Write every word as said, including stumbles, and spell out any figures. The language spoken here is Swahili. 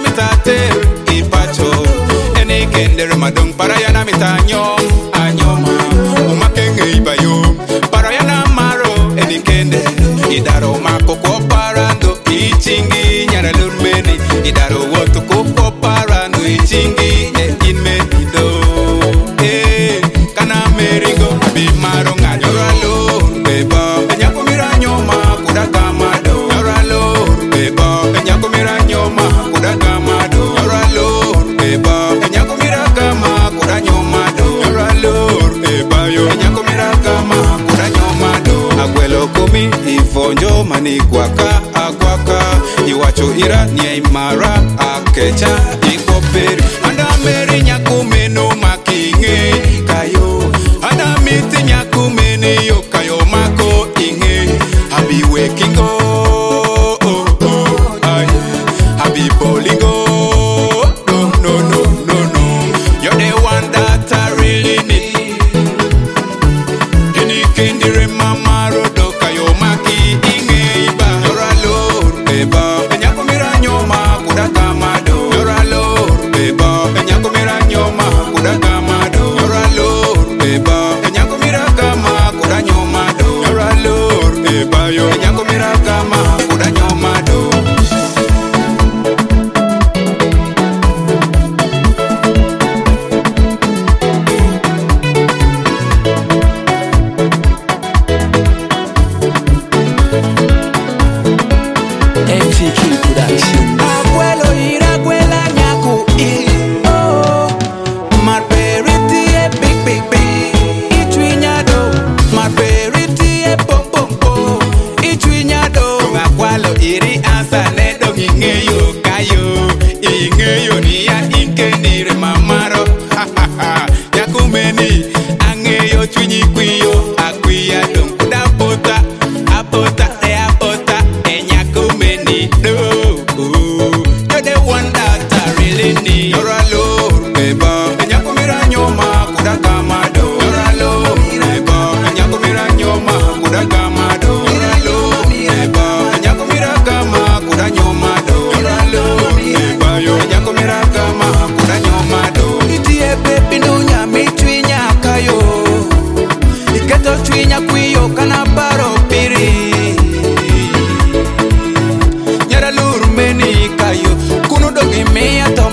mitate ipacho eni kender madong para yana mitanyo anyoma umakenge ibayo para yana maro eni kende idaro makoko parando ichingi nyara lurmeni idaro woto koko parando ichingi inmeni do eh kana meringo bimaro nganyoro beba nyako miranyoma kudaka mado yoralo beba nyako miranyoma kudaka mado yoralo beba nyako mirakama kudanyoma do yoralo beba yo nyako mirakama kudanyoma do agwelo komi ifonjo mani kwaka akwaka iwacho ira ni imara akecha ikoperi anda meri nyako meno makinge kayo anda miti nyako meni yo kayo mako inge habi waking oh oh oh ay habi bowling oh no no no no no you're the one that I really need any kindire mama rodo kayo maki inge iba yoralo beba nyako miranyoma kudaka mado yoralo beba nyako miranyoma kudaka mado yoralo beba nyako mirakama kudanyoma do yoralo beba yo nyako mirakama kudanyoma do M T K Production. abuelo ira abuela nyako i oh my verity e big big big itwinyado my verity e pom pom pom itwinyado abuelo iri asa ne dong ingeyo kayo ingeyo ni ya inkenire mamaro yakumeni angeyo twinyi kwiyo akwiya dong kuda pota apota e apota e nyakumeni do you're the one that I really need you're alone beba nyakumira nyoma kudaka mado you're alone beba nyakumira nyoma kudaka mado you're alone beba nyakumira kama kudanyoma do you're alone beba yo nyakumira kama kudanyoma do itie baby no nyami twinya kayo iketo twinya kwiyo kana paro piri nyara lurmeni kayo kuno dogi mea to